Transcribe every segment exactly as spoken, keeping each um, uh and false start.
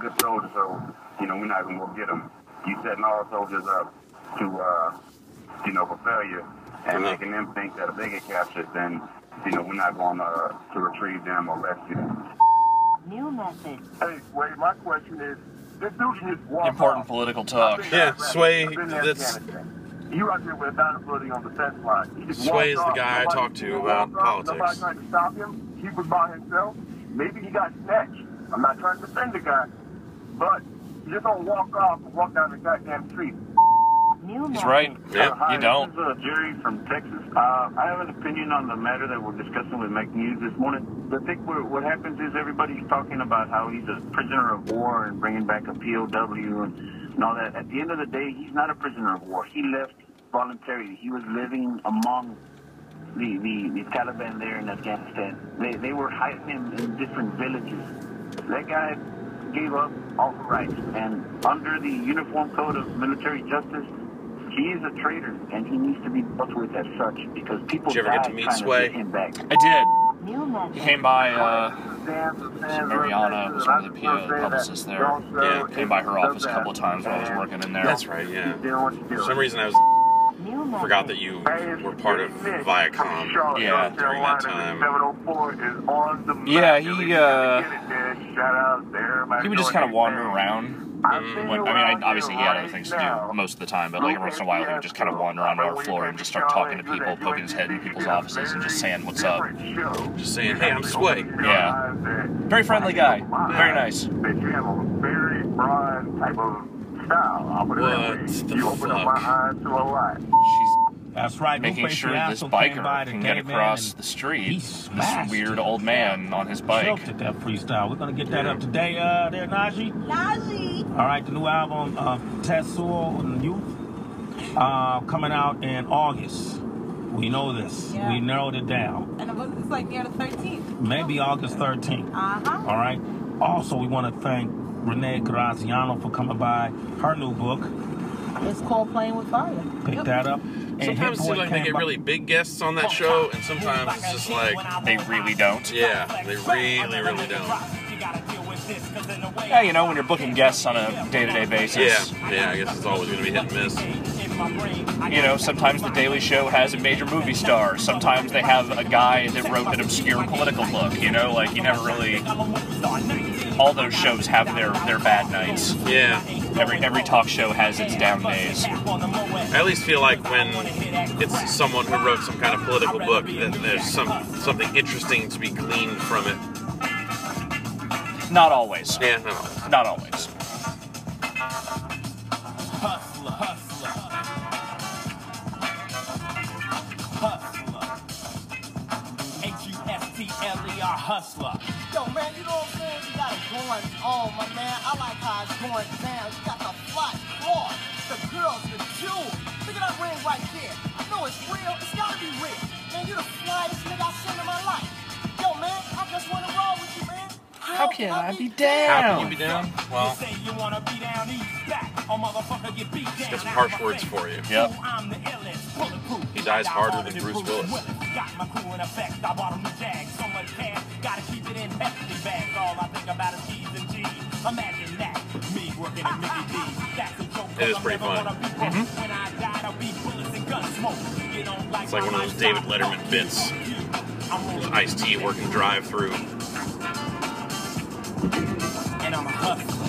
good soldier, so, you know, we're not going to go get him. You setting all soldiers up to, uh, you know, for failure and Mm-hmm. making them think that if they get captured, then, you know, we're not going uh, to retrieve them or rescue them. New message. Hey, Sway, my question is, this dude can just walk Important off. political talk. Yeah, Sway, I've been in that's- Afghanistan. You out there with a dynamite on the defense line. He just Sway is walked the off. guy I Nobody- talk to he about walked off. politics. Nobody trying to stop him. He was by himself. Maybe he got snatched. I'm not trying to defend the guy, but you just don't walk off and walk down the goddamn street. New He's message. right. Yeah. Hi, You don't. This is uh, Jerry from Texas. Uh, I have an opinion on the matter that we're discussing with Make News this morning. I think what, what happens is everybody's talking about how he's a prisoner of war and bringing back a P O W and, and all that. At the end of the day, he's not a prisoner of war. He left voluntarily. He was living among the, the, the Taliban there in Afghanistan. They, they were hiding him in different villages. That guy gave up all the rights. And under the Uniform Code of Military Justice, he is a traitor, and he needs to be dealt with as such because people Did you ever get died to meet trying Sway? to get him back. I did. New message. He came by, uh, Mariana was one of the P O publicists there. Yeah. Came by her office a couple of times when I was working in there. That's right, yeah. For some reason, I was New message. forgot that you were part of Viacom Yeah. during that time. Yeah, he, uh, he would just kind of wander around. Mm. When, I mean, I, obviously he had other things to do most of the time, but like every once in a while he would just kind of wander around our floor and just start talking to people, poking his head in people's offices and just saying what's up. Just saying, hey, I'm Sway. Yeah. Very friendly guy. Very nice. But you have a very broad type of style. I would What the You open up my fuck? eyes to a lot. She's That's right. making Blueface sure this Fiasco came by biker can today, get man, across and the street. he This smashed weird it. old man on his bike. Choked at that freestyle. We're gonna get that up today. Uh, there, Najee. Najee. All right, the new album, uh, Tessul and Youth, uh, coming out in August. We know this. Yeah. We narrowed it down. And it was, it's like near the thirteenth. Maybe August thirteenth. Uh-huh. All right. Also, we want to thank Renee Graziano for coming by. Her new book. It's called Playing with Fire. Pick Yep. that up. And Sometimes it Hit seems Boy like they came get by- really big guests on that show, and sometimes it's just like, They really don't. yeah, they really, really don't. Yeah, you know, when you're booking guests on a day-to-day basis. Yeah, yeah, I guess it's always going to be hit and miss. You know, sometimes the Daily Show has a major movie star. Sometimes they have a guy that wrote an obscure political book. You know, like you never really. All those shows have their, their bad nights. Yeah. Every every talk show has its down days. I at least feel like when it's someone who wrote some kind of political book, that there's some something interesting to be gleaned from it. Not always. Yeah, not always. Not always. Hustler, hustler. Hustler. H U S T L E R, hustler. Yo, man, you know what I'm saying? You got it going on, my man. I like how it's going down. You got the fly floor, the girls, the jewels. Look at that ring right there. I know it's real. It's gotta be real. Man, you the flyest nigga I've seen in my life. Yo, man, I just wanna roll with you, man. How can I be How down? can you be down? Well, Say you wanna be down, east back. A motherfucker get beat down. got some harsh words for you. Yep. I'm the illest, bulletproof. He dies harder than Bruce Willis. Got my crew in effect. I bought him the Jag. So much cash, gotta keep it in hefty bags. All I think about is G's and G's. Imagine that, me working at Mickey D's. That's a joke. It is pretty fun. Mm-hmm. When I died, I'll be bullets and gun smoke. You don't like It's like one of those David Letterman bits. Ice-T working drive-through. And I'm a hustler.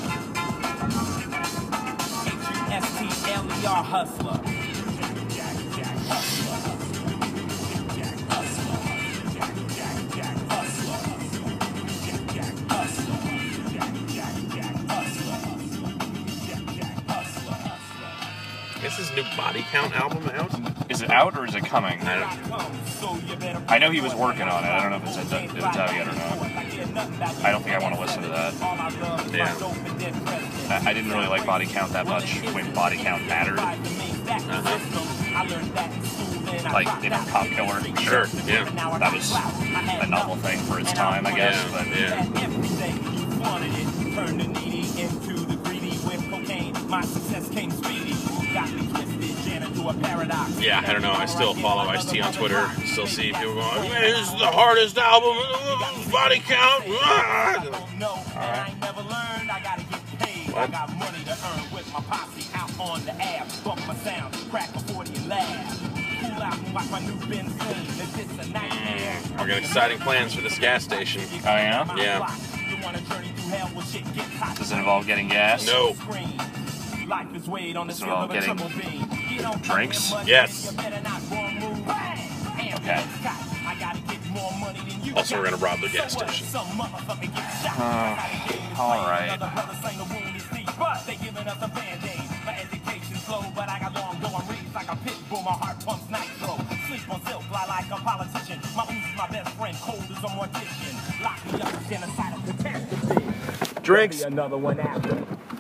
H U S T L E R hustler. Jack, Jack, hustler. Jack, hustler. Jack, Jack, Jack, hustler. Jack, Jack, hustler. Jack, Jack, Jack, hustler. Jack, Jack, hustler. Is his new Body Count album out? Is it out or is it coming? I don't So you better I know he was working on it. I don't know if it's, if it's out yet or not. I don't think I want to listen to that. Yeah. I, I didn't really like Body Count that much when Body Count mattered. Uh-huh. Like, you know, Cop Killer. Sure, yeah. That was a novel thing for its time, I guess. Yeah, But yeah. Turn the needy into the greedy with cocaine. My success came speedy. Got me twisted, Janet to a paradox. Yeah, I don't know. I still follow Ice-T on Twitter. Still see people going, man, this is the hardest album. Body Count. No, and I ain't never learned. I gotta get What? I got money to earn with my posse out on the app. Bump my sound, crack a forty and laugh. Cool out and watch my new Benz clean. It's just a nightmare. Mm, I got exciting plans for this gas station. Oh, yeah? Yeah. Does it involve getting gas? No. Life is weighed on the Does it seal involve of a getting triple beam. You don't drinks? fuck with Yes. you better not wrong move. Bang! Okay. I gotta get more money than you Also, we're got. gonna rob the gas So what? station. Some motherfucker get shot. Uh, all right. Another brother saying the wound is deep, but they giving us a band-aid. My education's low, but I got long going reads like a pit bull. My heart pumps nitro. Sleep on silk, fly like a politician. My ooze is my best friend, cold as a mortician. Lock me up, genocide of catastrophe. Drinks. There'll be another one after.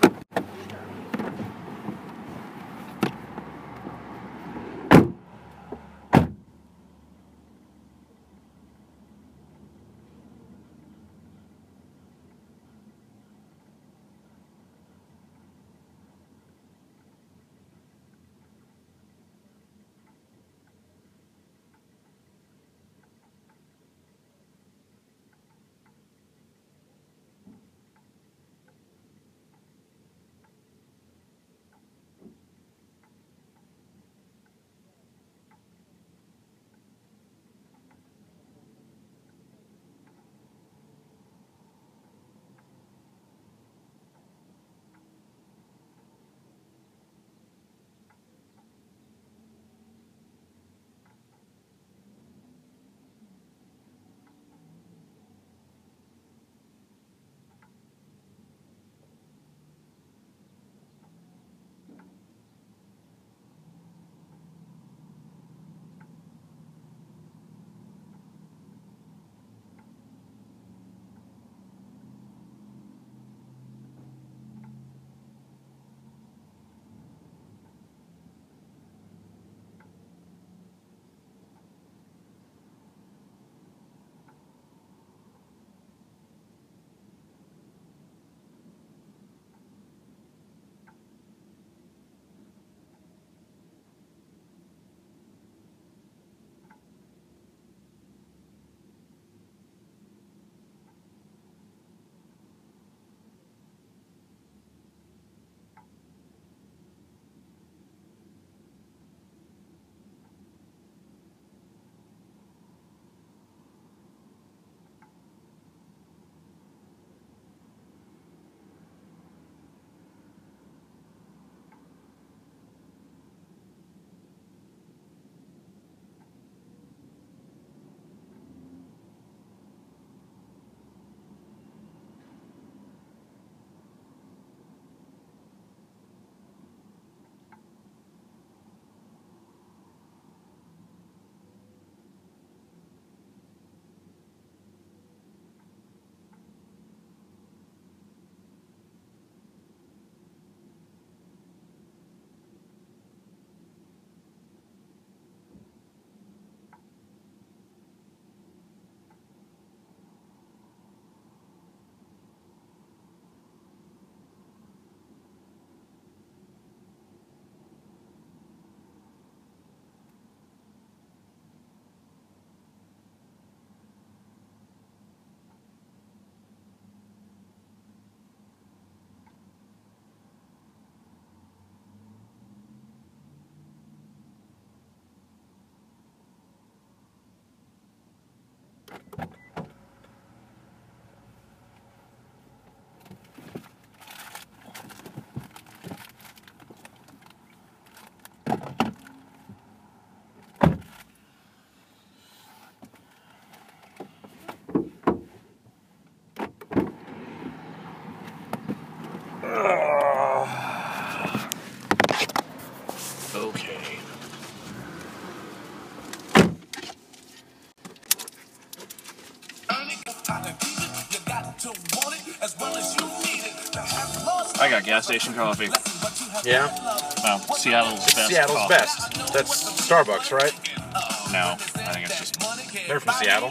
Okay. I got gas station coffee. Yeah? Well, Seattle's best Seattle's coffee. best. That's Starbucks, right? No, I think it's just... They're from Seattle.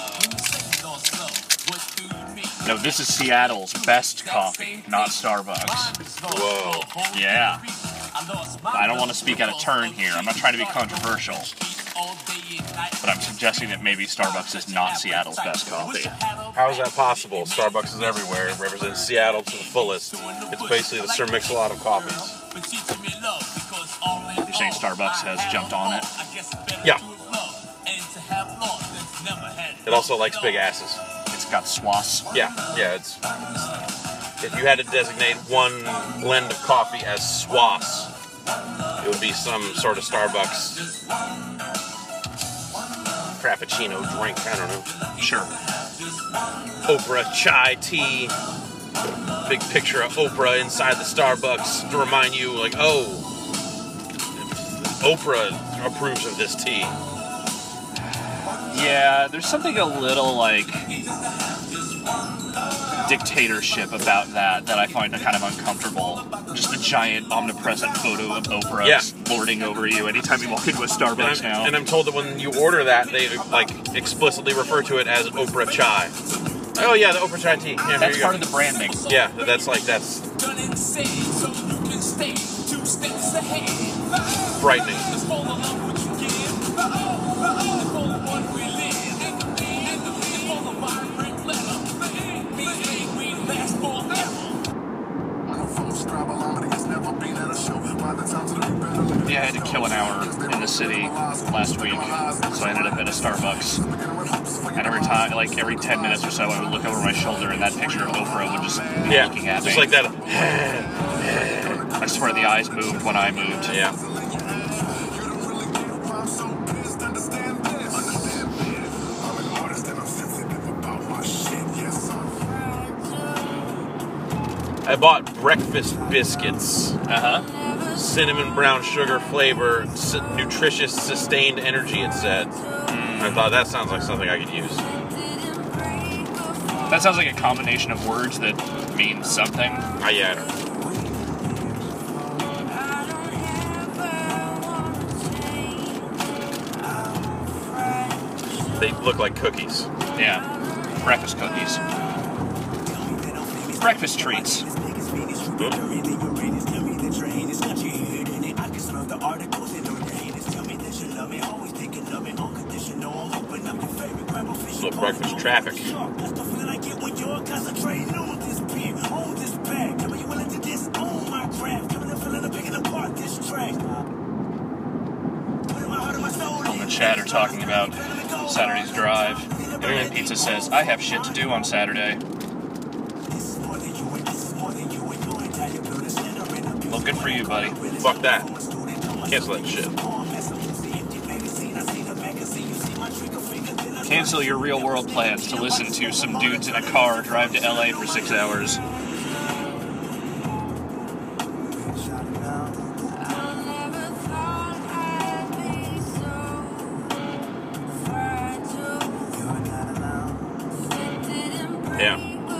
No, this is Seattle's best coffee, not Starbucks. Whoa. Yeah. I don't want to speak out of turn here. I'm not trying to be controversial. But I'm suggesting that maybe Starbucks is not Seattle's best coffee. How is that possible? Starbucks is everywhere. It represents Seattle to the fullest. It's basically the Sir Mix-a-Lot of coffees. You're saying Starbucks has jumped on it? Yeah. It also likes big asses. It's got swaths. Yeah, yeah. It's if you had to designate one blend of coffee as swaths, it would be some sort of Starbucks Frappuccino drink. I don't know. Sure. Oprah chai tea. Big picture of Oprah inside the Starbucks to remind you, like, oh, Oprah approves of this tea. Yeah, there's something a little like dictatorship about that that I find kind of uncomfortable. Just a giant omnipresent photo of Oprah Yeah. lording over you anytime you walk into a Starbucks And I'm, now. and I'm told that when you order that, they like explicitly refer to it as Oprah chai. Oh yeah, the Oprah chai tea. Yeah, here That's you part go. of the branding. Yeah, that's like that's frightening. Yeah, I had to kill an hour in the city last week, so I ended up at a Starbucks. And every time, like every ten minutes or so, I would look over my shoulder, and that picture of Oprah would just be Yeah, looking at just me. like that. I swear the eyes moved when I moved. Yeah. I bought breakfast biscuits. Uh huh. Cinnamon brown sugar flavor, s- nutritious, sustained energy, it said. I thought that sounds like something I could use. That sounds like a combination of words that mean something. Ah, yeah, I don't know. They look like cookies. Yeah. Breakfast cookies. Breakfast treats. Little breakfast traffic. On the chat are talking about Saturday's drive. Internet Pizza says, I have shit to do on Saturday. Well, good for you, buddy. Fuck that. Cancel that shit. Cancel your real world plans to listen to some dudes in a car drive to L A for six hours. Yeah.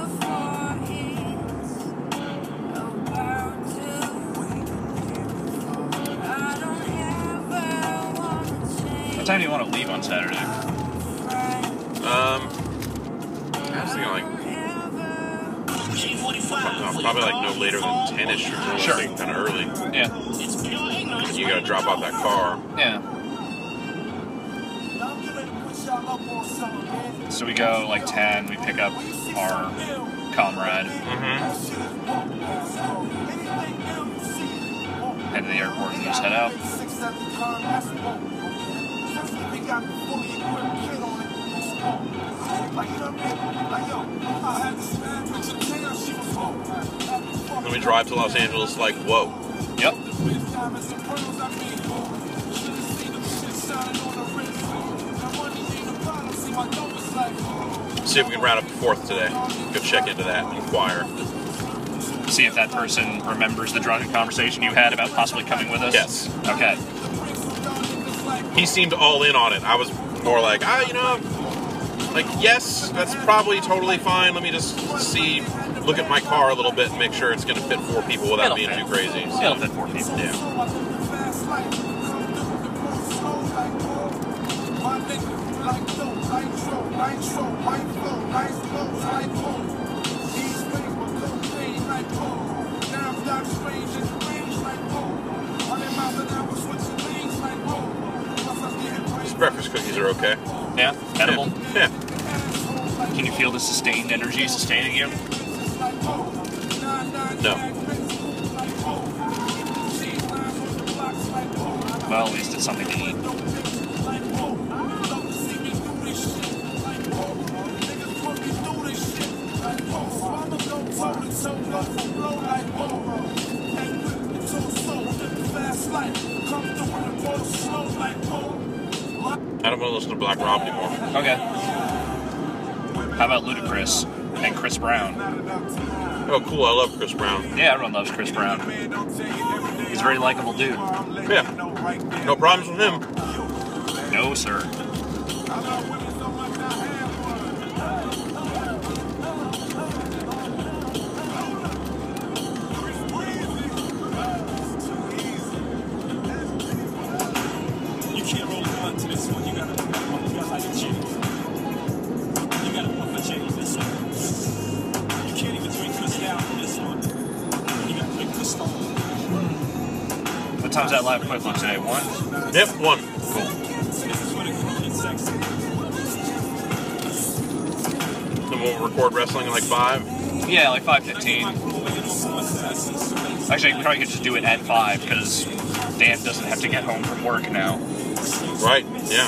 What time do you want to leave on Saturday? Um, I was thinking like uh, probably like no later than ten-ish or Sure. something, kind of early. Yeah. You gotta drop off that car. Yeah. So we go like ten, we pick up our comrade, Mm-hmm. head to the airport and just head out. Then we drive to Los Angeles like, whoa. Yep. See if we can round up the fourth today. Go check into that, inquire. See if that person remembers the drunken conversation you had about possibly coming with us? Yes. Okay. He seemed all in on it. I was more like, ah, you know, like, yes, that's probably totally fine. Let me just see, look at my car a little bit and make sure it's going to fit four people without It'll being fit. too crazy. So, It'll fit four people. yeah. These breakfast cookies are okay. Yeah. Edible. Yeah. Keep Can you feel the sustained energy sustaining you? No. Well, at least it's something to eat. I don't want to listen to Black Rob anymore. Okay. How about Ludacris and Chris Brown? Oh, cool. I love Chris Brown. Yeah, everyone loves Chris Brown. He's a very likable dude. Yeah. No problems with him. No, sir. You can't roll a gun to this one. You gotta, you gotta like a chick. You gotta puff a chick this one. You can't even drink Cristal for this one. You gotta drink Cristal. What time's that live quick look today? One? Yep, one. Cool. This is what it could get sexy. Then we'll record wrestling in like five. Yeah, like five fifteen. Actually, I probably could just do it at five because Dan doesn't have to get home from work now. Right, yeah.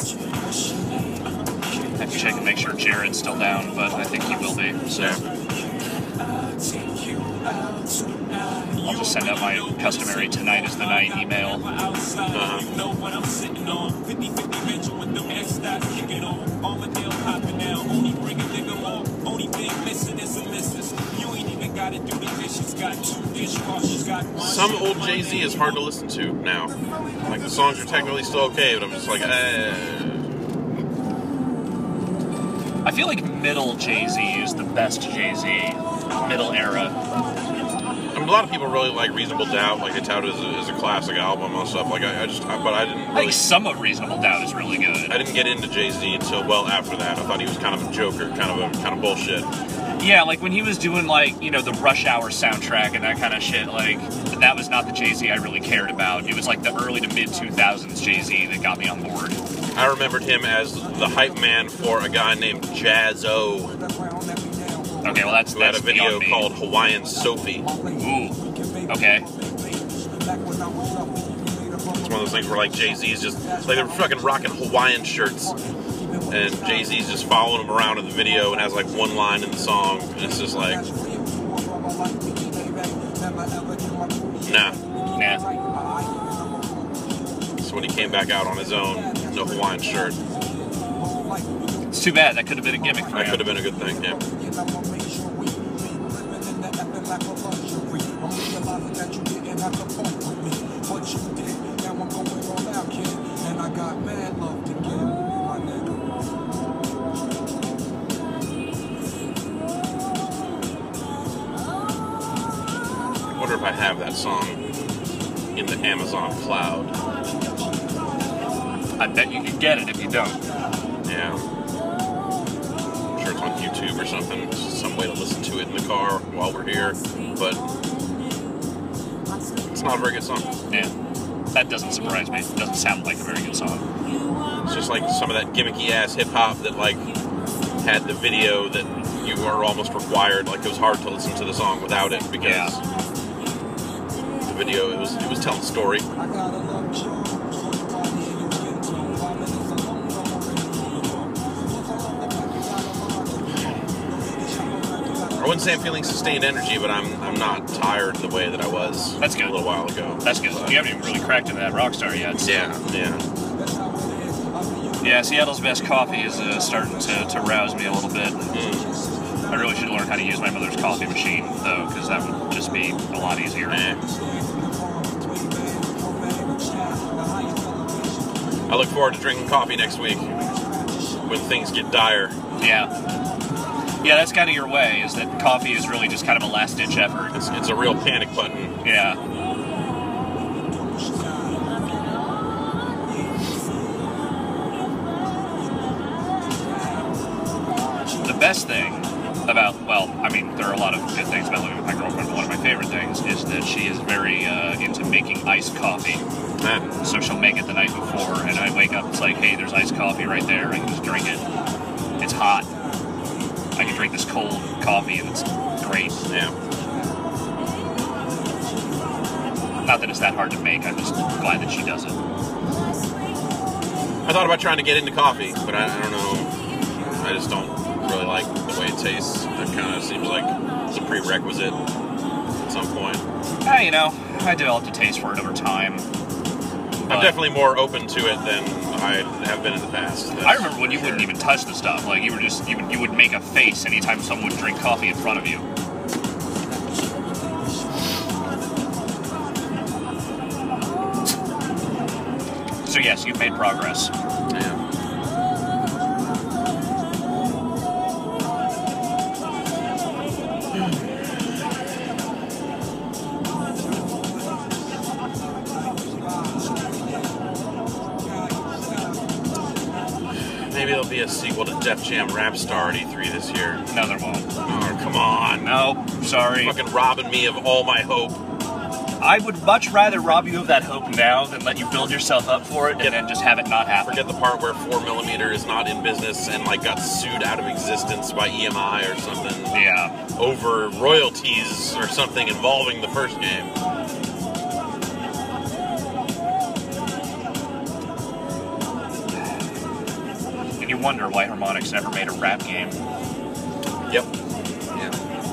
I have to check and make sure Jared's still down, but I think he will be. So Yeah. I'll just send out my customary "tonight is the night" email. Uh-huh. Some old Jay-Z is hard to listen to now. Like, the songs are technically still okay, but I'm just like, eh. I feel like middle Jay-Z is the best Jay-Z. Middle era. I mean, a lot of people really like Reasonable Doubt, like they tout it as a, as a classic album and stuff. Like, I, I just, I, but I didn't I really, think some of Reasonable Doubt is really good. I didn't get into Jay-Z until well after that. I thought he was kind of a joker, kind of a, kind of bullshit. Yeah, like when he was doing like, you know, the Rush Hour soundtrack and that kind of shit, like, that was not the Jay-Z I really cared about. It was like the early to mid two thousands Jay-Z that got me on board. I remembered him as the hype man for a guy named Jazz-O, Okay, well that's, who had that's a video beyond me. called Hawaiian Sophie. Ooh, okay. It's one of those things where like Jay-Z's just, like they're fucking rocking Hawaiian shirts, and Jay-Z's just following him around in the video and has like one line in the song, and it's just like, nah. Nah. So when he came back out on his own, no Hawaiian shirt, It's too bad. That could have been a gimmick for that him. could have been a good thing, yeah. I wonder if I have that song in the Amazon cloud. I bet you could get it if you don't. Yeah. I'm sure it's on YouTube or something. It's just some way to listen to it in the car while we're here. But it's not a very good song. Yeah. That doesn't surprise me. It doesn't sound like a very good song. It's just like some of that gimmicky ass hip hop that like had the video that you were almost required. Like it was hard to listen to the song without it because Yeah. the video it was it was telling a story. I wouldn't say I'm feeling sustained energy, but I'm I'm not tired the way that I was That's good. a little while ago. That's good. You haven't even really cracked into that Rockstar yet. So. Yeah, yeah. Yeah, Seattle's Best Coffee is uh, starting to, to rouse me a little bit. Mm. I really should learn how to use my mother's coffee machine, though, because that would just be a lot easier. Eh. I look forward to drinking coffee next week when things get dire. Yeah. Yeah, that's kind of your way, is that coffee is really just kind of a last-ditch effort. It's, it's a real panic button. Yeah. The best thing about, well, I mean, there are a lot of good things about living with my girlfriend, but one of my favorite things is that she is very uh, into making iced coffee. Man, So she'll make it the night before, and I wake up, it's like, hey, there's iced coffee right there, I can just drink it. It's hot. I can drink this cold coffee and it's great. Yeah. Not that it's that hard to make. I'm just glad that she does it. I thought about trying to get into coffee, but I, I don't know. I just don't really like the way it tastes. It kind of seems like it's a prerequisite at some point. Ah, you know, I developed a taste for it over time. I'm definitely more open to it than I have been in the past. That's I remember when you sure. wouldn't even touch the stuff. Like, you were just, you would, you would make a face anytime someone would drink coffee in front of you. So yes, you've made progress. Yeah. Maybe there'll be a sequel to Def Jam Rap Star at E three this year. No, there won't. Oh, come on. No, sorry. Fucking robbing me of all my hope. I would much rather rob you of that hope now than let you build yourself up for it and then just have it not happen. Forget the part where four millimeter is not in business and like got sued out of existence by E M I or something. Yeah. Over royalties or something involving the first game. And you wonder why Harmonix never made a rap game. Yep. Yeah.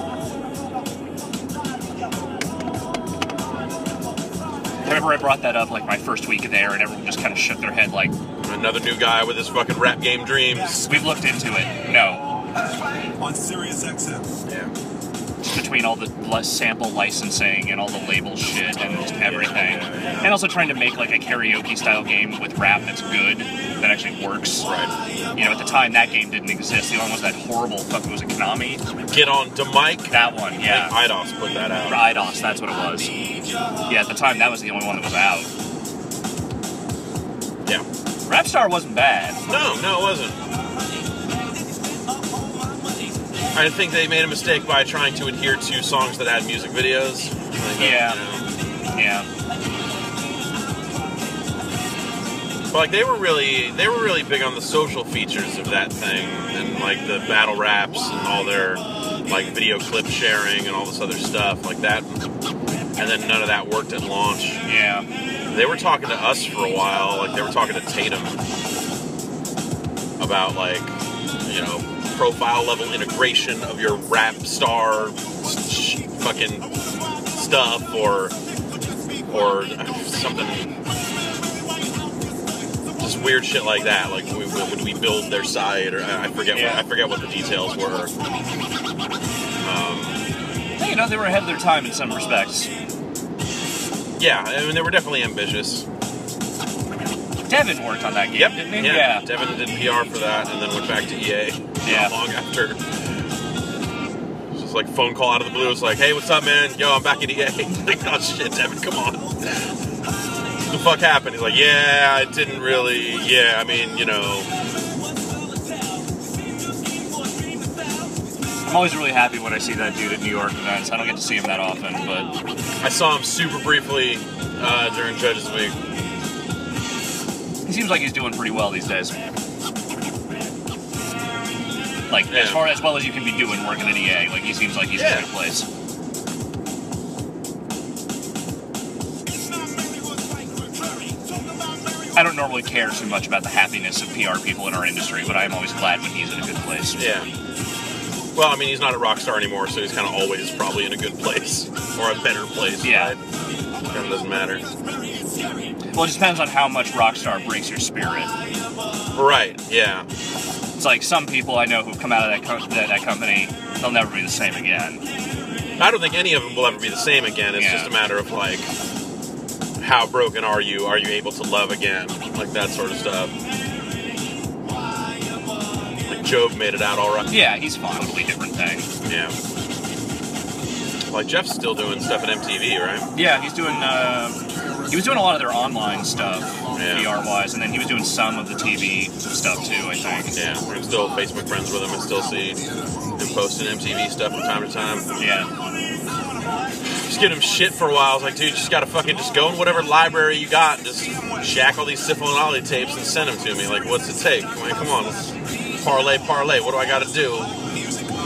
Whenever I brought that up, like my first week there, and everyone just kind of shook their head like, Another new guy with his fucking rap game dreams. we've looked into it. No. On Sirius X M. Yeah. Between all the li- sample licensing and all the label shit and just everything. And also trying to make like a karaoke style game with rap that's good, that actually works. Right. You know, at the time that game didn't exist. The only one was that horrible fucking, was it Konami? Get on to Mike. That one, yeah. I think Eidos put that out. Eidos, that's what it was. Yeah, at the time that was the only one that was out. Yeah. Rapstar wasn't bad. No, no, it wasn't. I think they made a mistake by trying to adhere to songs that had music videos. I think that, Yeah. you know, Yeah. but like they were really, they were really big on the social features of that thing, and like the battle raps and all their like video clip sharing and all this other stuff like that. And then none of that worked at launch. Yeah. They were talking to us for a while, like they were talking to Tatum about like, you know, profile level integration of your rap star sh- fucking stuff or or something, just weird shit like that. Like we, would we build their site, or I forget Yeah. what I forget what the details were. Um, You know, they were ahead of their time in some respects. yeah, I mean they were definitely ambitious. Devin worked on that game, Yep. didn't he? Yeah. Devin did P R for that, and then went back to E A. Yeah. Not long after. It's just like phone call out of the blue. It's like, hey, what's up, man? Yo, I'm back at E A. Like, oh shit, Devin, come on. What the fuck happened? He's like, yeah, I didn't really. Yeah, I mean, you know. I'm always really happy when I see that dude at New York events. I don't get to see him that often, but I saw him super briefly uh, during Judges Week. he seems like he's doing pretty well these days. Like, Yeah. as far as well as you can be doing working at E A, like, he seems like he's in Yeah. a good place. I don't normally care too much about the happiness of P R people in our industry, but I am always glad when he's in a good place. Yeah. Well, I mean, he's not at Rockstar anymore, so he's kind of always probably in a good place. Or a better place. Yeah. Right? Kind of doesn't matter. Well, it just depends on how much Rockstar breaks your spirit. Right, yeah. It's like some people I know who've come out of that, co- that, that company, they'll never be the same again. I don't think any of them will ever be the same again. It's Yeah. just a matter of, like, how broken are you? Are you able to love again? Like, that sort of stuff. Like, Job made it out all right. Yeah, he's fine. Totally different thing. Yeah. Like, Jeff's still doing stuff at M T V, right? Yeah, he's doing, uh, he was doing a lot of their online stuff, Yeah. P R-wise, and then he was doing some of the T V stuff, too, I think. Yeah. I'm still Facebook friends with him and still see him posting M T V stuff from time to time. Yeah. Just giving him shit for a while. I was like, dude, you just gotta fucking just go in whatever library you got and just shack all these Syphil and Ollie tapes and send them to me. Like, what's it take? I mean, come on, let's parlay, parlay. What do I gotta do?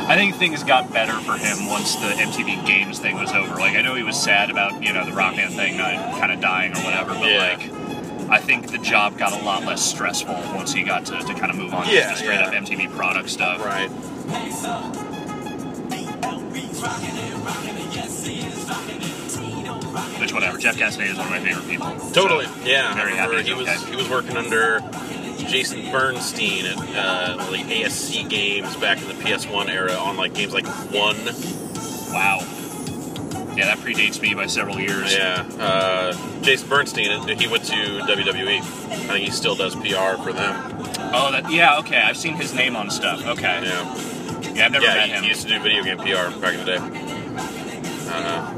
I think things got better for him once the M T V Games thing was over. Like, I know he was sad about, you know, the Rock Band thing kind of dying or whatever, but Yeah. like, I think the job got a lot less stressful once he got to, to kind of move on Yeah, to straight yeah. up M T V product stuff. Right. Which, whatever. Jeff Castaneda is one of my favorite people. Totally. So, Yeah. Very I happy remember he he's was okay. he was working under Jason Bernstein at uh, the A S C games back in the P S one era on like games like One. Wow. Yeah, that predates me by several years. Yeah. Uh, Jason Bernstein, he went to W W E. I think he still does P R for them. Oh, that. Yeah. Okay, I've seen his name on stuff. Okay. Yeah. Yeah, I've never Yeah, met he, him. he used to do video game P R back in the day. Uh,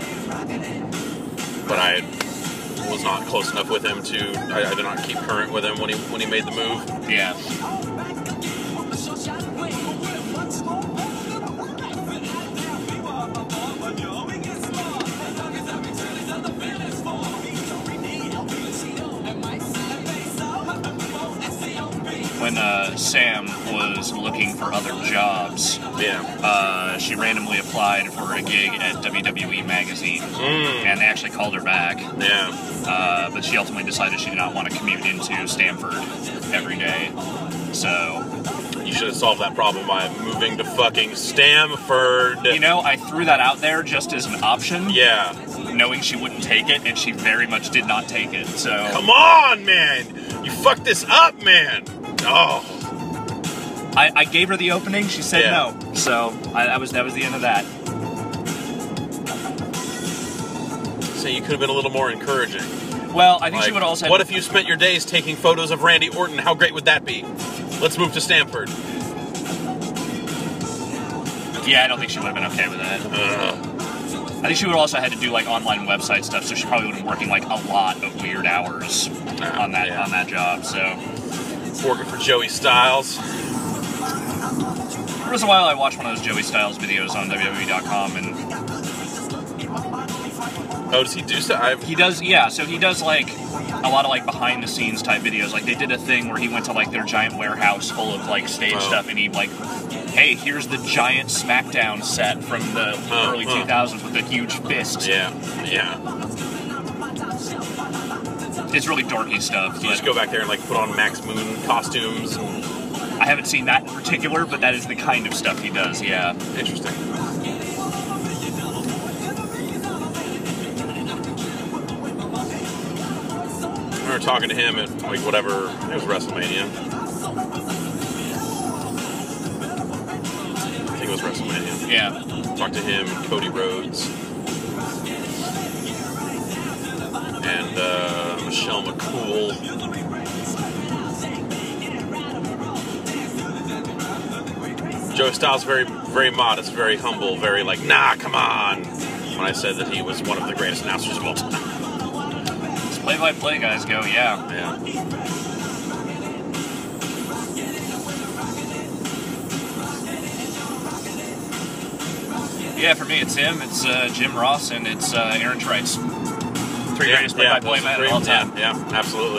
but I was not close enough with him to. I, I did not keep current with him when he when he made the move. Yeah. When uh, Sam was looking for other jobs, Yeah. uh, she randomly applied for a gig at W W E Magazine, Mm. and they actually called her back. Yeah. Uh, but she ultimately decided she did not want to commute into Stamford every day. So, You should have solved that problem by moving to fucking Stamford. you know, I threw that out there just as an option, Yeah. knowing she wouldn't take it, and she very much did not take it. So, Come on, man. You fucked this up, man. Oh. I, I gave her the opening. She said Yeah. no. So I, that was that was the end of that. So you could have been a little more encouraging. Well, I think she Like, would also. what if you spent your days taking photos of Randy Orton? How great would that be? Let's move to Stamford. Yeah, I don't think she would have been okay with that. Uh, I think she would also had to do like online website stuff, so she probably would have been working like a lot of weird hours Yeah, on that yeah. on that job. So working for Joey Styles. there was a while I watched one of those Joey Styles videos on W W E dot com, and Oh, does he do so? I've, he does, yeah. So he does like a lot of like behind the scenes type videos. Like they did a thing where he went to like their giant warehouse full of like stage Oh. stuff, and he like, hey, here's the giant SmackDown set from the Oh, early huh. two thousands with the huge fist. yeah, yeah. It's really dorky stuff. You but just go back there and like put on Max Moon costumes. And, I haven't seen that in particular, but that is the kind of stuff he does. Yeah. interesting. I remember talking to him at like whatever, it was WrestleMania. I think it was WrestleMania. Yeah. Talked to him and Cody Rhodes. And uh, Michelle McCool. Joe Styles very, very modest, very humble, very like, nah, come on. When I said that he was one of the greatest announcers of all time. As play-by-play guys go, yeah. Yeah. Yeah, for me, it's him, it's uh, Jim Ross, and it's uh, Aaron Trice. Three Yeah, greatest yeah, play-by-play those men three- of all time. Yeah, yeah, absolutely.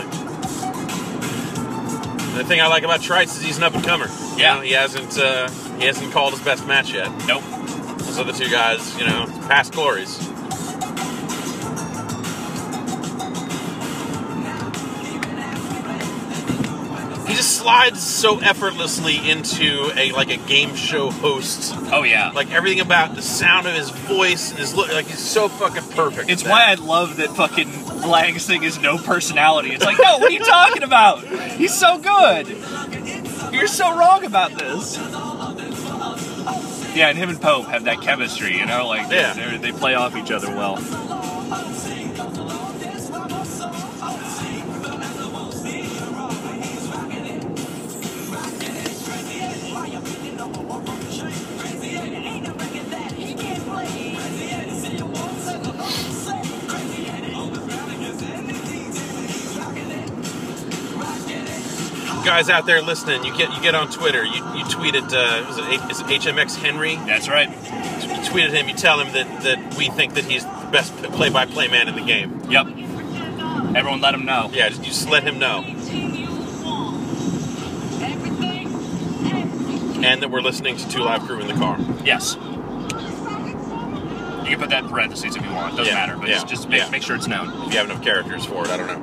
The thing I like about Trice is he's an up-and-comer. You Yeah. know, he hasn't uh, he hasn't called his best match yet. Nope. Those other two guys, you know, past glories. He just slides so effortlessly into a like a game show host. Oh, yeah. Like everything about the sound of his voice and his look, like he's so fucking perfect. It's at why I that. love that fucking Lang's thing is no personality. It's like, no, what are you talking about? He's so good. You're so wrong about this. Yeah, and him and Pope have that chemistry, you know? Like, Yeah. they they play off each other well. Guys out there listening, you get you get on Twitter. You you tweeted uh, was it, H- is it H M X Henry? That's right. You tweeted him. You tell him that, that we think that he's the best play-by-play man in the game. Yep. Everyone let him know. Yeah, just, you just let him know. and that we're listening to Two Live Crew in the car. Yes. You can put that in parentheses if you want. Doesn't Yeah, matter, but yeah, just, just make, yeah. make sure it's known. If you have enough characters for it, I don't know.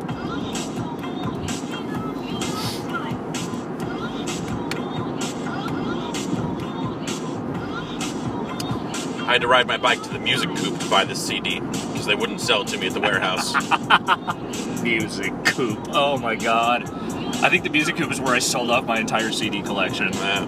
I had to ride my bike to the Music Coop to buy this C D because they wouldn't sell it to me at the warehouse. Music Coop. Oh my god. I think the Music Coop is where I sold off my entire C D collection. Yeah.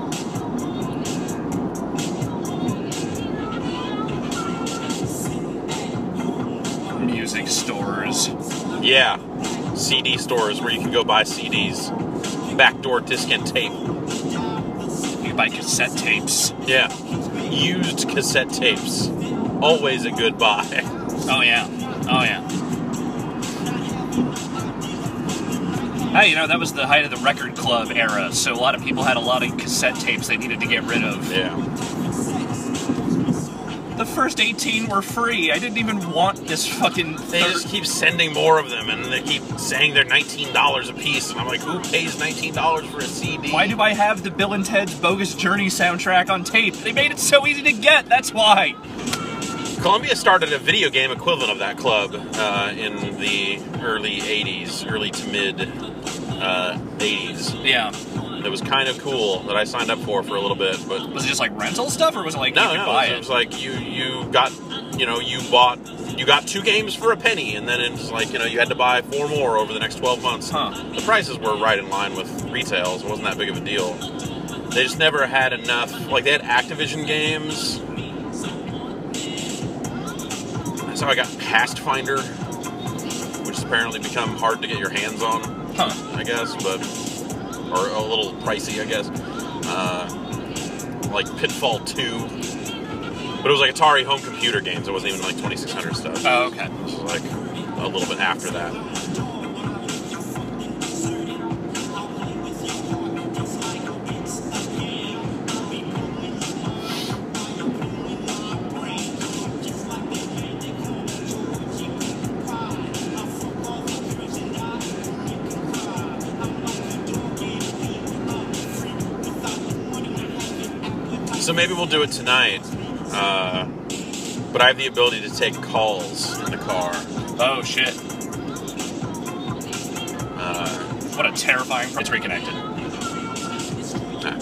Music stores. Yeah. C D stores where you can go buy C Ds. Backdoor disc and tape. You can buy cassette tapes. Yeah. Used cassette tapes. Always a good buy. Oh yeah. Oh yeah. Hey, you know, that was the height of the record club era, so a lot of people had a lot of cassette tapes they needed to get rid of. Yeah. The first eighteen were free. I didn't even want this fucking... They just keep sending more of them, and they keep saying they're nineteen dollars a piece, and I'm like, who pays nineteen dollars for a C D? Why do I have the Bill and Ted's Bogus Journey soundtrack on tape? They made it so easy to get, that's why! Columbia started a video game equivalent of that club uh, in the early eighties, early to mid uh, eighties. Yeah. It was kind of cool that I signed up for for a little bit, but Was it just like rental stuff, or was it like no, you could no, buy it it? was like you you got you know you bought you got two games for a penny, and then it's like you know you had to buy four more over the next twelve months. Huh. The prices were right in line with retail, so it wasn't that big of a deal. They just never had enough. Like they had Activision games. That's how I got Pastfinder, which has apparently become hard to get your hands on. Huh. I guess, but or a little pricey, I guess. Uh, like Pitfall two, but it was like Atari home computer games. It wasn't even like twenty-six hundred stuff. Oh, okay. It was like a little bit after that. So maybe we'll do it tonight. Uh, but I have the ability to take calls in the car. Oh, shit. Uh, What a terrifying... It's reconnected. nah.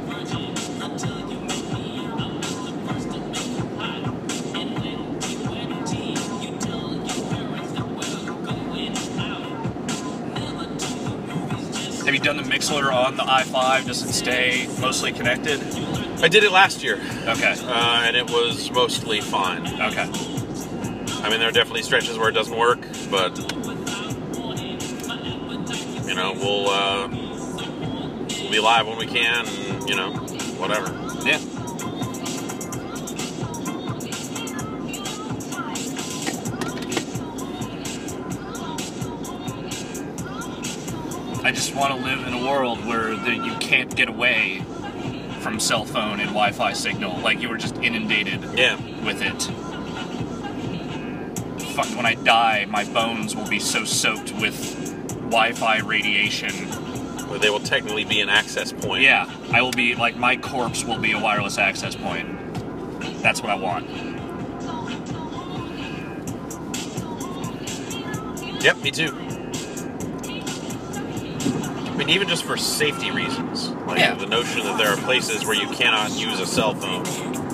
Have you done the Mixler on the i five? Does it stay mostly connected? I did it last year, Okay. uh, and it was mostly fine. Okay. I mean, there are definitely stretches where it doesn't work, but you know, we'll uh, we'll be live when we can, and you know, whatever. Yeah. I just want to live in a world where the, you can't get away from cell phone and Wi-Fi signal. Like you were just inundated Yeah. with it. Fuck, when I die, my bones will be so soaked with Wi-Fi radiation. Well, they will technically be an access point. Yeah, I will be, like, my corpse will be a wireless access point. That's what I want. Yep, me too. I mean, even just for safety reasons. Like Yeah. the notion that there are places where you cannot use a cell phone.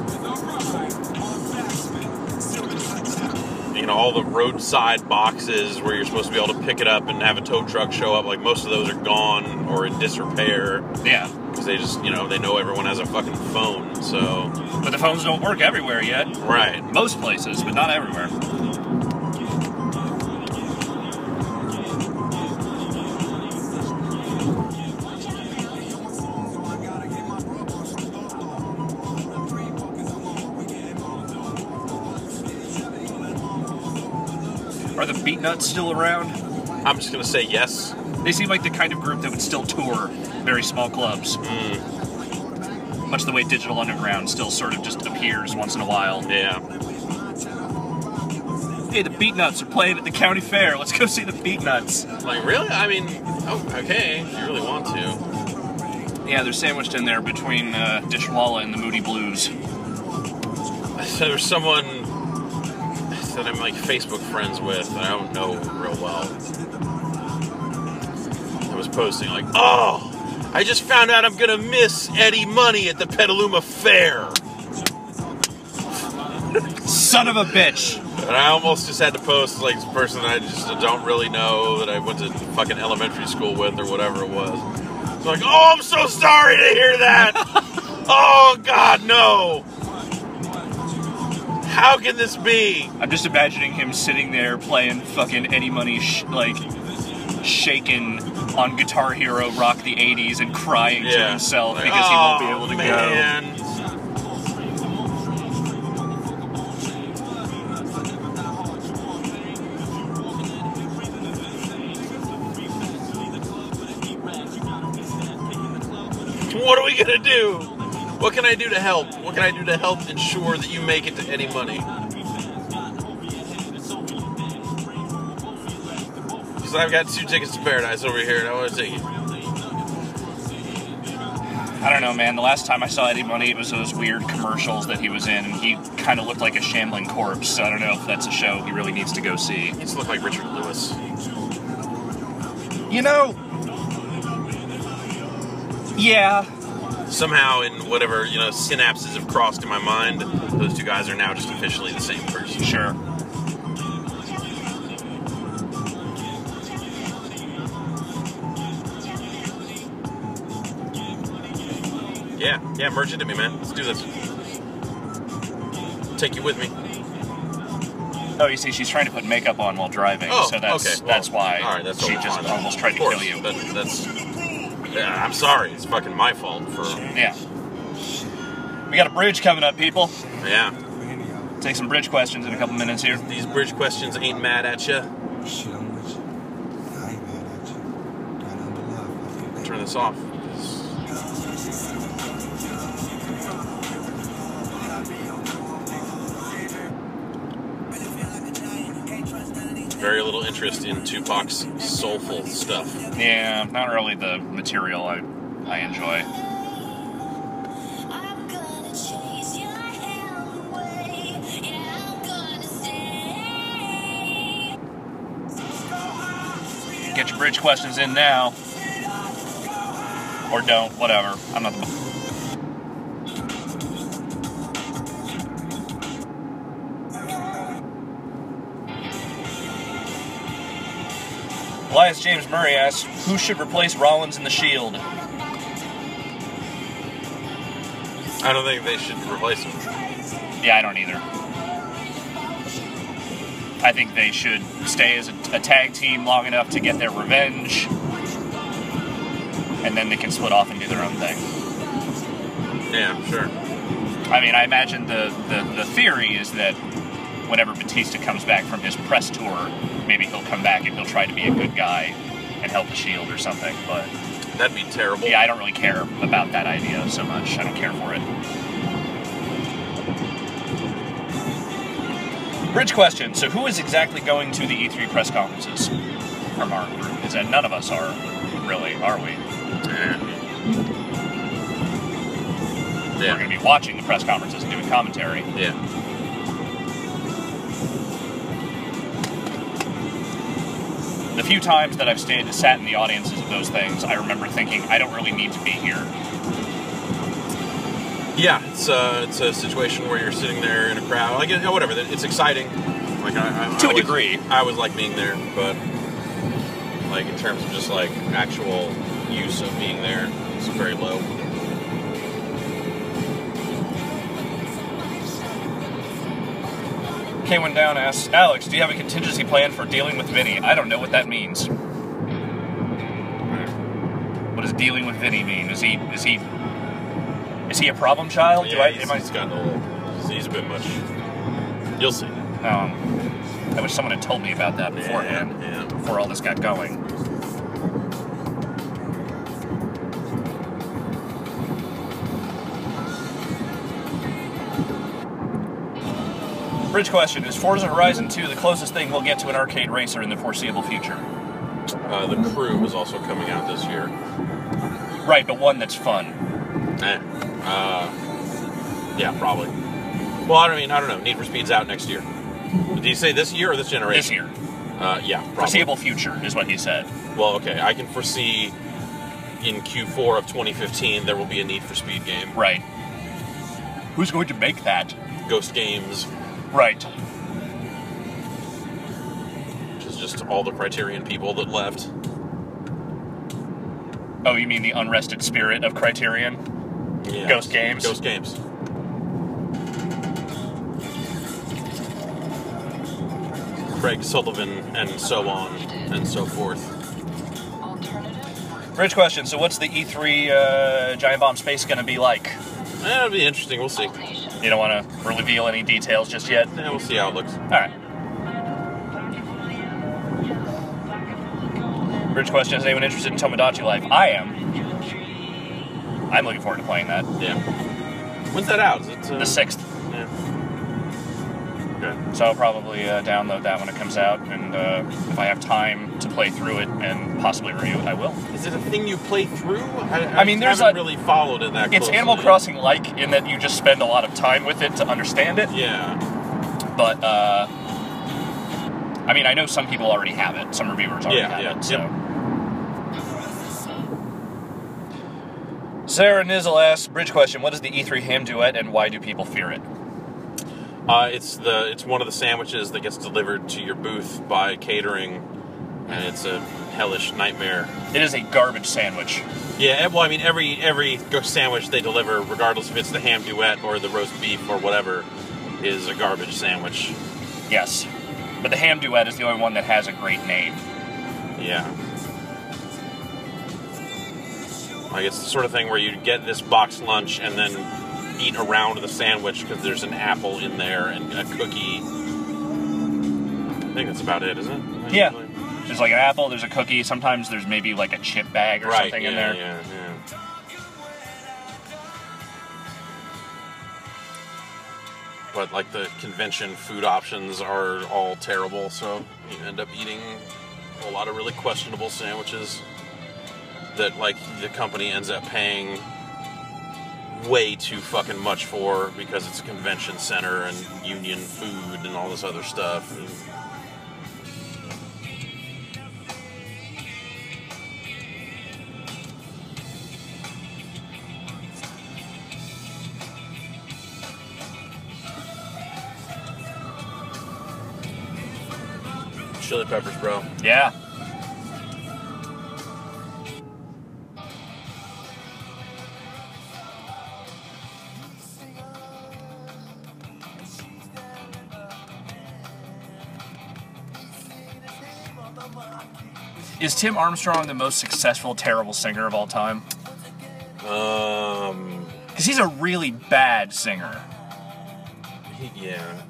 You know, all the roadside boxes where you're supposed to be able to pick it up and have a tow truck show up, like most of those are gone or in disrepair. Yeah. Because they just, you know, they know everyone has a fucking phone, so... But the phones don't work everywhere yet. Right. Most places, but not everywhere. Are the Beatnuts still around? I'm just gonna say yes. They seem like the kind of group that would still tour very small clubs. Mm, Much the way Digital Underground still sort of just appears once in a while. yeah. Hey, the Beatnuts are playing at the county fair. Let's go see the Beatnuts. Like, really? I mean, oh, okay, if you really want to. Yeah, they're sandwiched in there between uh, Dishwalla and the Moody Blues. So there's someone that I'm like Facebook friends with that I don't know real well. I was posting like, oh, I just found out I'm gonna miss Eddie Money at the Petaluma Fair. Son of a bitch. And I almost just had to post like this person that I just don't really know that I went to fucking elementary school with or whatever it was. It's like, oh, I'm so sorry to hear that. Oh God, no. How can this be? I'm just imagining him sitting there playing fucking Eddie Money, sh- like, shaking on Guitar Hero Rock the eighties and crying Yeah. to himself Like, because he won't be able to oh, man. What are we gonna do? What can I do to help? What can I do to help ensure that you make it to Eddie Money? Because I've got two tickets to Paradise over here and I want to take it. I don't know, man. The last time I saw Eddie Money, it was those weird commercials that he was in, and he kind of looked like a shambling corpse, so I don't know if that's a show he really needs to go see. He just look like Richard Lewis. You know... Yeah. Somehow, in whatever, you know, synapses have crossed in my mind, those two guys are now just officially the same person. Sure. Yeah, yeah, merge into me, man. Let's do this. Take you with me. Oh, you see, she's trying to put makeup on while driving, Oh, so that's okay. Well, that's why all right, that's she totally just fine. almost tried Of to course, kill you. That, that's... Yeah, I'm sorry. It's fucking my fault for... Yeah. We got a bridge coming up, people. Yeah. Take some bridge questions in a couple minutes here. These bridge questions ain't mad at you. Shit, I'm with you. I ain't mad at you. Got under love. Turn this off. Very little interest in Tupac's soulful stuff. Yeah, not really the material I I enjoy. Get your bridge questions in now. Or don't, whatever. I'm not the... Elias James Murray asks, who should replace Rollins in the Shield? I don't think they should replace him. Yeah, I don't either. I think they should stay as a, a tag team long enough to get their revenge, and then they can split off and do their own thing. Yeah, sure. I mean, I imagine the, the, the theory is that whenever Batista comes back from his press tour, maybe he'll come back and he'll try to be a good guy and help the Shield or something, but... That'd be terrible. Yeah, I don't really care about that idea so much. I don't care for it. Bridge question. So who is exactly going to the E three press conferences from our group? Is that none of us are, really, are we? Yeah. We're going to be watching the press conferences and doing commentary. Yeah. The few times that I've stayed, sat in the audiences of those things, I remember thinking, I don't really need to be here. Yeah, it's uh, it's a situation where you're sitting there in a crowd, like, you know, whatever. It's exciting. Like I, I, To I a always, degree. I always like being there, but like in terms of just like actual use of being there, it's very low. K one Down asks, Alex, do you have a contingency plan for dealing with Vinny? I don't know what that means. What does dealing with Vinny mean? Is he is he is he a problem child? Yeah, do I, he's, am I, he's gotten a little. He's a bit much. You'll see. Um, I wish someone had told me about that beforehand, Yeah, yeah. before all this got going. Bridge question, is Forza Horizon two the closest thing we'll get to an arcade racer in the foreseeable future? Uh, the Crew is also coming out this year. Right, but one that's fun. Eh. Uh, yeah, probably. Well, I don't mean, I don't know. Need for Speed's out next year. Did he say this year or this generation? This year. Uh, yeah, probably. Foreseeable future is what he said. Well, okay. I can foresee in Q four of twenty fifteen there will be a Need for Speed game. Right. Who's going to make that? Ghost Games. Right. Which is just all the Criterion people that left. Oh, you mean the unrested spirit of Criterion? Yeah. Ghost Games? Ghost Games. Craig Sullivan, and so on and so forth. Bridge question. So, what's the E three uh, Giant Bomb Space going to be like? Eh, it'll be interesting. We'll see. You don't want to reveal any details just yet? Yeah, we'll see how it looks. All right. Bridge question. Is anyone interested in Tomodachi Life? I am. I'm looking forward to playing that. Yeah. When's that out? Is it, uh, The sixth. Yeah. Okay. So I'll probably uh, download that when it comes out, and uh, if I have time to play through it and possibly review it, I will. Is it a thing you play through? I, I, I mean, there's haven't a- really followed it that It's closely. Animal Crossing-like in that you just spend a lot of time with it to understand it. Yeah. But, uh... I mean, I know some people already have it. Some reviewers already Yeah, have yeah, it, so... Sarah Nizzle asks, Bridge question, what is the E three ham duet and why do people fear it? Uh, it's the it's one of the sandwiches that gets delivered to your booth by catering, and it's a hellish nightmare. It is a garbage sandwich. Yeah, well, I mean, every every sandwich they deliver, regardless if it's the ham duet or the roast beef or whatever, is a garbage sandwich. Yes. But the ham duet is the only one that has a great name. Yeah. Like, it's the sort of thing where you get this box lunch and then eat around the sandwich because there's an apple in there and a cookie. I think that's about it, isn't it? Yeah. There's like an apple, there's a cookie, sometimes there's maybe like a chip bag or Right, something yeah, in there. yeah, yeah. But, like, the convention food options are all terrible, so you end up eating a lot of really questionable sandwiches that, like, the company ends up paying way too fucking much for because it's a convention center and union food and all this other stuff. And Chili Peppers, bro. Yeah. Is Tim Armstrong the most successful terrible singer of all time? Um, Because he's a really bad singer. he, yeah.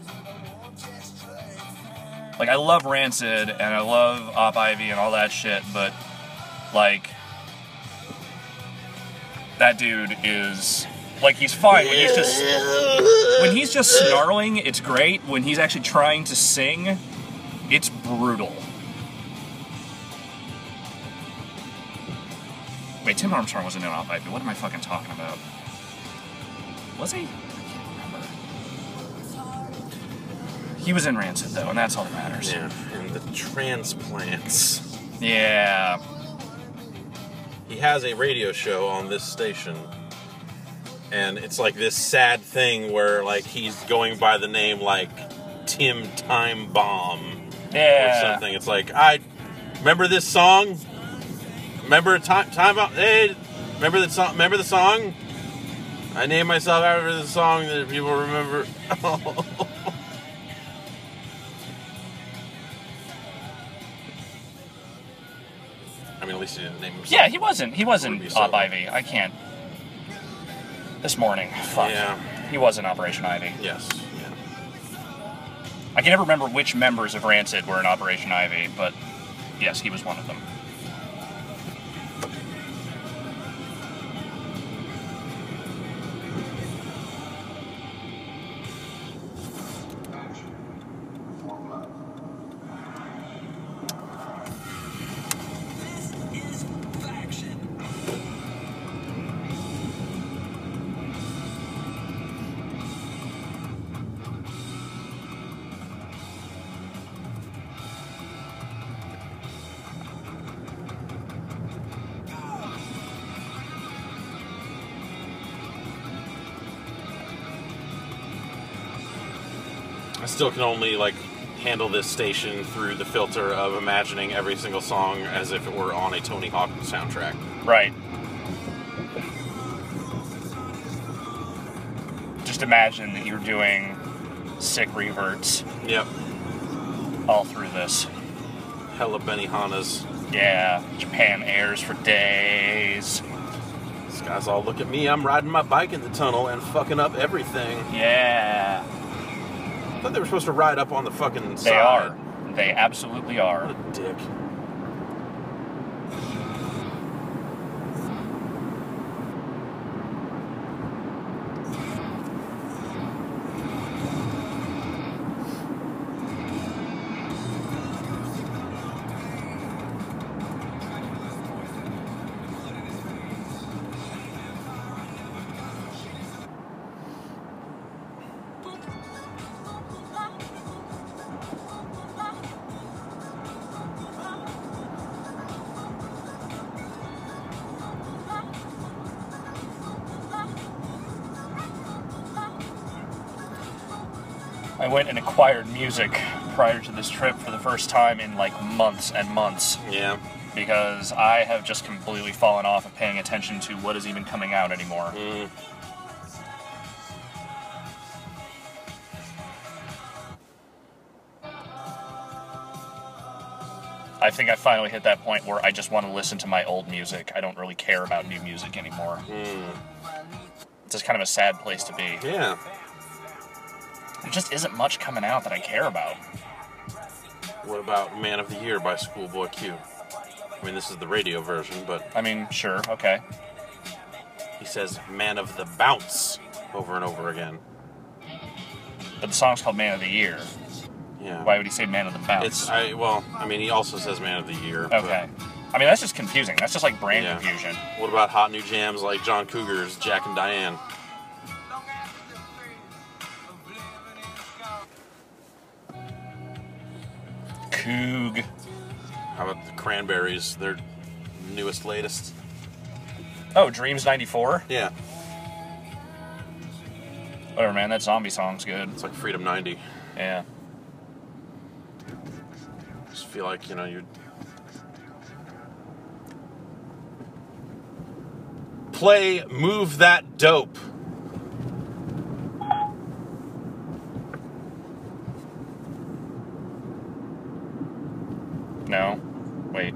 Like, I love Rancid, and I love Op Ivy and all that shit, but, like, that dude is, like, he's fine when he's just, when he's just snarling, it's great. When he's actually trying to sing, it's brutal. Wait, Tim Armstrong wasn't in Op Ivy. What am I fucking talking about? Was he? I can't remember. He was in Rancid, though, and that's all that matters. Yeah, and the transplants. Yeah. He has a radio show on this station, and it's like this sad thing where, like, he's going by the name, like, Tim Time Bomb Yeah. or something. It's like, I remember this song. Remember time time Bomb? Hey, remember the song? Remember the song? I named myself after the song that people remember. I mean, at least he didn't name himself. Yeah, he wasn't. He wasn't Ruby Op Soho. Ivy. I can't. This morning. Fuck. Yeah. He was in Operation Ivy. Yes. Yeah. I can never remember which members of Rancid were in Operation Ivy, but yes, he was one of them. I still can only, like, handle this station through the filter of imagining every single song as if it were on a Tony Hawk soundtrack. Right. Just imagine that you're doing sick reverts. Yep. All through this. Hella Benihanas. Yeah. Japan airs for days. These guys all look at me. I'm riding my bike in the tunnel and fucking up everything. Yeah. I thought they were supposed to ride up on the fucking side. They are. They absolutely are. What a dick. I went and acquired music prior to this trip for the first time in like months and months. Yeah. Because I have just completely fallen off of paying attention to what is even coming out anymore. Mm. I think I finally hit that point where I just want to listen to my old music. I don't really care about new music anymore. Mm. It's just kind of a sad place to be. Yeah. There just isn't much coming out that I care about. What about Man of the Year by Schoolboy Q? I mean, this is the radio version, but... I mean, sure, okay. He says Man of the Bounce over and over again. But the song's called Man of the Year. Yeah. Why would he say Man of the Bounce? It's, I, well, I mean, he also says Man of the Year. Okay. I mean, that's just confusing. That's just like brand Yeah. confusion. What about hot new jams like John Cougar's Jack and Diane? Coog. How about the Cranberries, their newest, latest? Oh, Dreams ninety-four? Yeah. Whatever, man. That zombie song's good. It's like Freedom ninety. Yeah. Just feel like, you know, you'd... Play Move That Dope. No. Wait.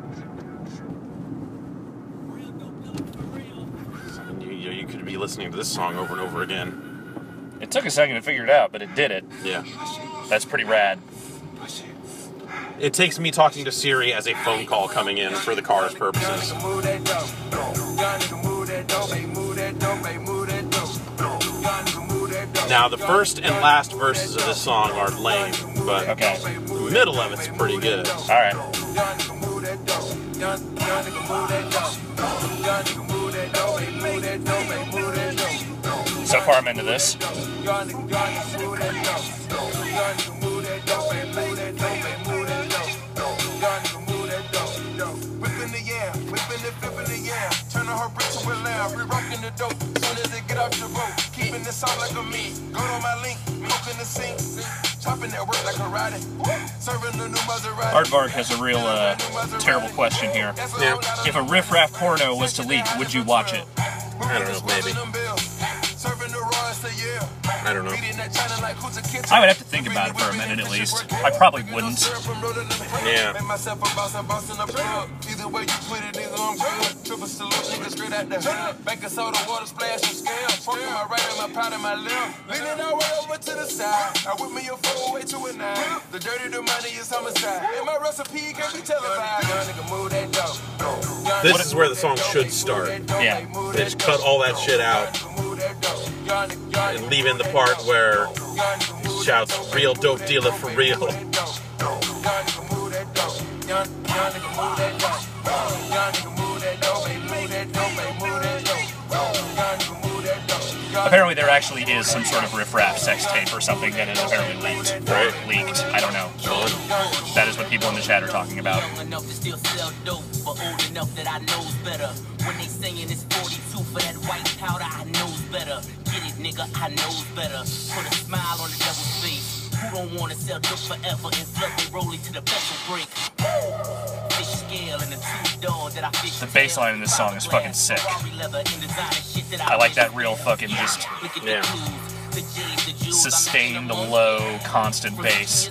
I mean, you, you, you could be listening to this song over and over again. It took a second to figure it out, but it did it. Yeah. That's pretty rad. It takes me talking to Siri as a phone call coming in for the car's purposes. Now, the first and last verses of this song are lame, but Okay. the middle of it's pretty good. All right. So far, I'm into this. Aardvark has a real uh, terrible question here. Yeah. If a Riff Raff porno was to leak, would you watch it? I don't know, maybe. I don't know. I would have to think about it for a minute at least. I probably wouldn't. Yeah. This is where the song should start. Yeah. They just cut all that shit out and leave in the part where he shouts, "Real dope dealer for real." Apparently there actually is some sort of Riff Raff sex tape or something that is apparently leaked. Or leaked. I don't know. That is what people in the chat are talking about. When they saying it's forty-two for that white powder, I knows better. Get it, nigga, I knows better. Put a smile on the devil's face. Who Who don't wanna sell dope forever and slug they rolling to the vessel break? Fish scale and the two doors that I fish. The bass line in this song is fucking sick. I like that real fucking just Yeah. sustained, low, constant bass.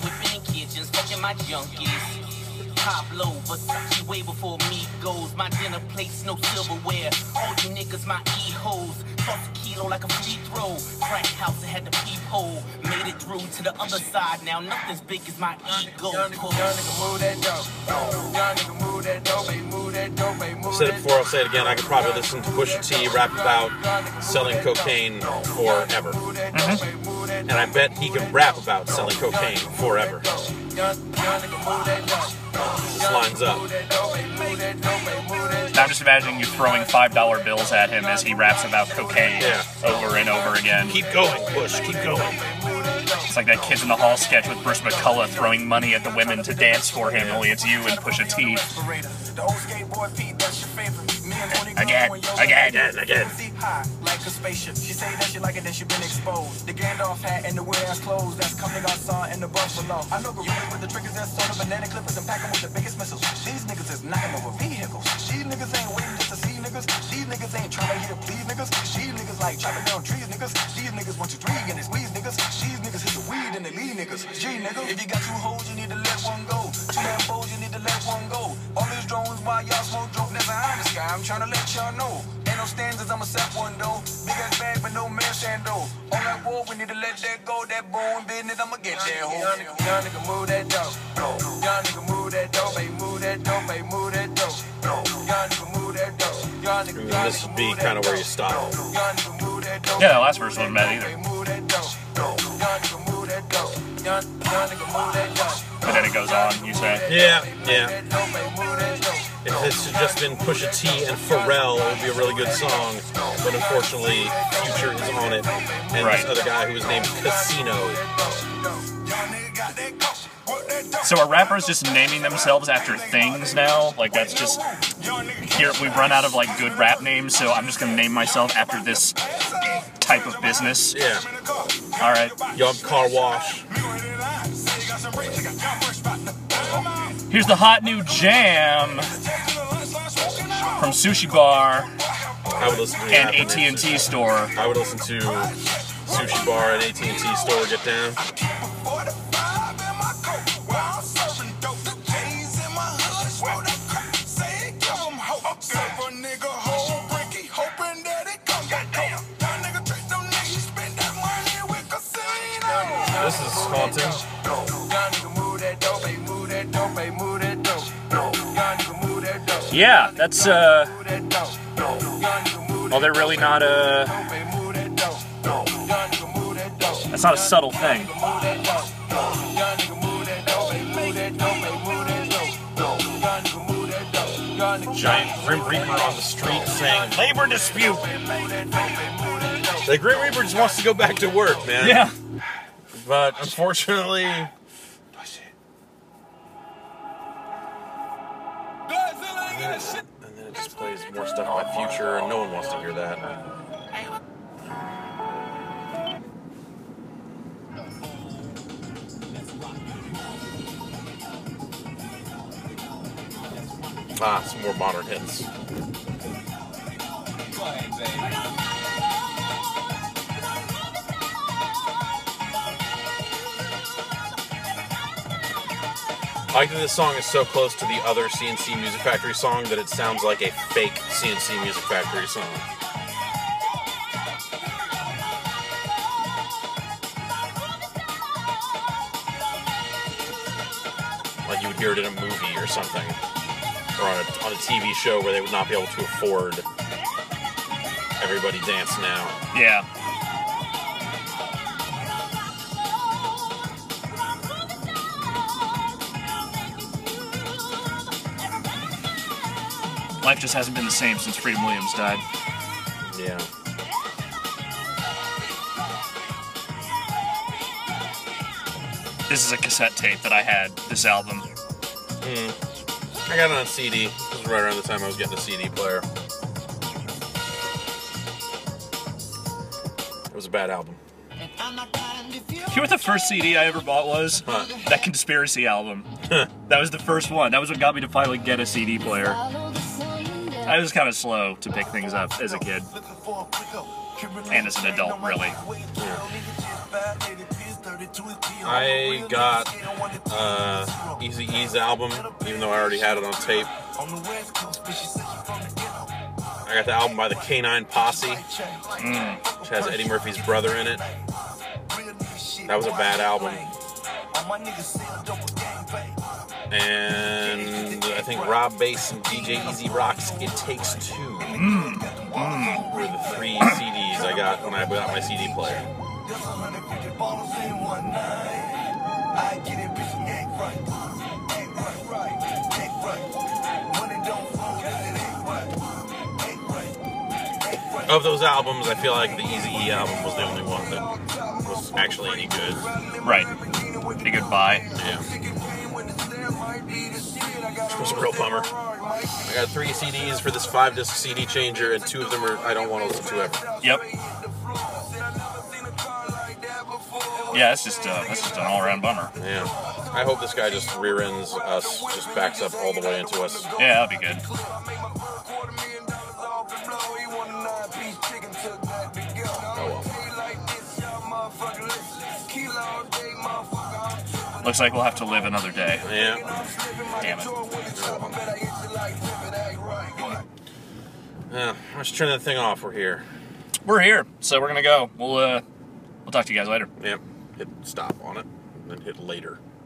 Pablo, Versace way before me goes. My dinner plates, no silverware. All you niggas, my e-hoes. Toss a kilo like a free throw. Crack house, it had the peephole. Made it through to the other side. Now nothing's big as my ego. Young nigga, young nigga, move that dope. Young nigga, move that dope, baby, move that dope, baby, move I said it that before, I'll say it again. I could probably listen to Pusha T rap about selling cocaine forever. Mm-hmm. And I bet he could rap about selling cocaine forever. This lines up. Now I'm just imagining you throwing five dollar bills at him as he raps about cocaine Yeah. over and over again. Keep going, Push, keep going. It's like that Kids in the Hall sketch with Bruce McCullough throwing money at the women to dance for him, only it's you and Pusha T. Again, again, again, again. Like a spaceship. She say that she like it, then she been exposed. The Gandalf hat and the weird ass clothes. That's coming I saw in the buffalo. I know gorillas with the triggers that sort of banana clippers and pack 'em with the biggest missiles. These niggas is knocking over vehicles. These niggas ain't waiting just to see niggas. These niggas ain't trying to hear please niggas. These niggas like chopping down trees niggas. These niggas want you three and they squeeze niggas. These niggas hit the weed and they lead niggas. G nigga, if you got two hoes, you need to let one go. Two Lambos, you need to let one go. All these drones while y'all smoke dope, never high in the sky. I'm trying to let y'all know. Ain't no standards, I'ma set one though. Big ass bag, but no man stand though. On that wall, we need to let that go. That bone business, I'ma get that hoe. Young nigga, young nigga, move that dope. Young nigga, move that dope, baby, move that dope, baby, move that dope. Young nigga, move that dope. Young nigga, And this would be kind of where you stop. young nigga, move that dope. Yeah, that last verse wasn't bad either. Move that dope. Young nigga, move that dope. Young young nigga, move that dope. But then it goes on, you say? Yeah, yeah. If this had just been Pusha T and Pharrell, it would be a really good song. But unfortunately, Future is on it, and Right. this other guy who was named Casino. So are rappers just naming themselves after things now? Like that's just here we've run out of like good rap names, so I'm just gonna name myself after this type of business. Yeah. All right. Young Car Wash. Here's the hot new jam from Sushi Bar I would listen to and half A of T and this. T store. I would listen to Sushi Bar and A T and T store get down. This is haunting. Yeah, that's uh. Well, they're really not a. That's not a subtle thing. Giant Grim Reaper on the street saying, labor dispute! The Grim Reaper just wants to go back to work, man. Yeah. But unfortunately... And then it just plays more stuff about Future, and no one wants to hear that. Ah, some more modern hits. I like that this song is so close to the other C N C Music Factory song that it sounds like a fake C N C Music Factory song. Like you would hear it in a movie or something. Or on a, on a T V show where they would not be able to afford Everybody Dance Now. Yeah. Life just hasn't been the same since Freedom Williams died. Yeah. This is a cassette tape that I had, this album. Hmm. I got it on C D. This was right around the time I was getting a C D player. It was a bad album. You know what the first C D I ever bought was? Huh. That Conspiracy album. That was the first one. That was what got me to finally get a C D player. I was kind of slow to pick things up as a kid. And as an adult, really. I got uh, Eazy-E's album, even though I already had it on tape. I got the album by the K nine Posse, Mm. which has Eddie Murphy's brother in it. That was a bad album. And I think Rob Bass and D J Easy Rock's It Takes Two Mm. Mm. were the three C Ds I got when I got my C D player. Of those albums, I feel like the Eazy-E album was the only one that was actually any good. Right. A good buy. Yeah. Which was a real bummer. I got three C Ds for this five disc C D changer, and two of them are I don't want to listen to ever. Yep. Yeah, that's just uh, that's just an all-around bummer. Yeah. I hope this guy just rear ends us, just backs up all the way into us. Yeah, that'd be good. Looks like we'll have to live another day. Yeah. Damn it. Yeah. Let's turn that thing off. We're here. We're here, so we're gonna go. We'll uh, we'll talk to you guys later. Yep. Hit stop on it, and then hit later.